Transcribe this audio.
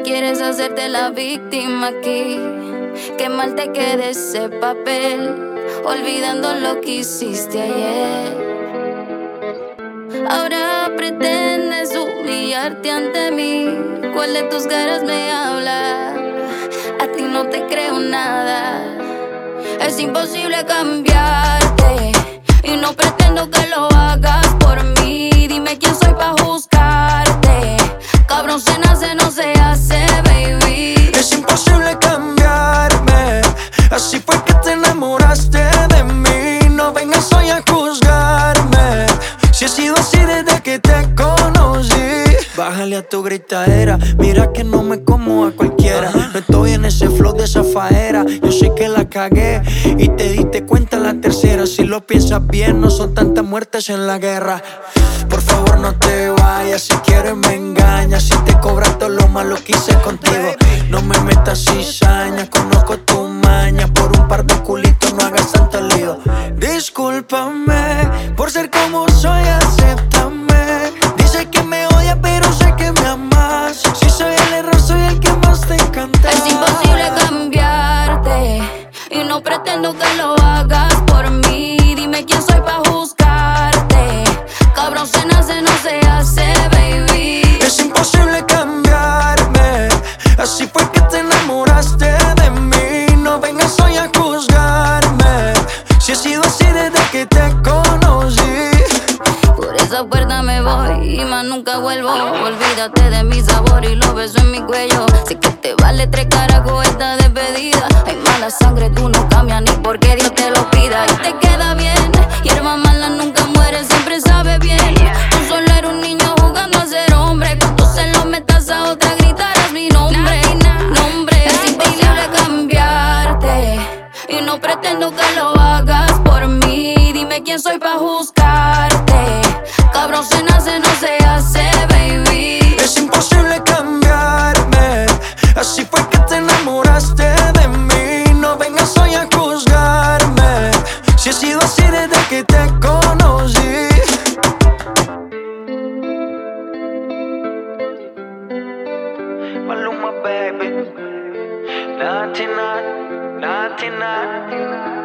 quieres hacerte la víctima aquí. Qué mal te queda ese papel, olvidando lo que hiciste ayer. Ahora pretendes humillarte ante mí. ¿Cuál de tus caras me habla? A ti no te creo nada. Es imposible cambiarte y no pretendo que lo hagas por mí. Dime quién soy pa' juzgarte. Cabrón, se nace, no se hace, baby. Es imposible cambiarme. Así fue que te enamoraste de mí. No vengas hoy a juzgarme. Si he sido así desde que te conocí. Bájale a tu gritadera, mira que no me como a cualquiera. No estoy en ese flow de zafaera. Yo sé que la cagué y te diste cuenta en la tercera. Si lo piensas bien, no son tantas muertes en la guerra. Por favor no te vayas, si quieres me engañas. Si te cobras todo lo malo que hice contigo. No me metas cizaña, conozco tu maña. Por un par de culitos no hagas tanto lío. Discúlpame por ser como soy, acéptame. Dice que me odia pero sé que me amas. Si soy el error, soy el que más te encanta. Es imposible cambiarte y no pretendo que lo hagas por mí. Dime quién soy pa' juzgarte. Cabrón, se nace, no se hace, baby. Es imposible cambiarme. Así fue que te enamoraste de mí. No vengas hoy a juzgarme. Si he sido así desde que te conocí. Por esa puerta me voy y más nunca vuelvo. Olvídate de mi sabor y los besos en mi cuello. Sé que te vale 3 carajos esta despedida. Hay mala sangre, tú no cambias ni porque Dios te lo pida. Y te queda bien, hierba mala nunca muere, siempre sabe bien. Tú solo eres un niño jugando a ser hombre. Cuando se lo metas a otra gritarás mi nombre. Es imposible cambiarte y no pretendo que lo hagas por mí. Dime quién soy pa' juzgarte. Cabrón, se nace, no se hace, baby. Es imposible cambiarme. Así fue que te enamoraste de mí. No vengas hoy a juzgarme. Si he sido así desde que te conocí. Maluma, baby. Naughty, naughty, naughty, naughty.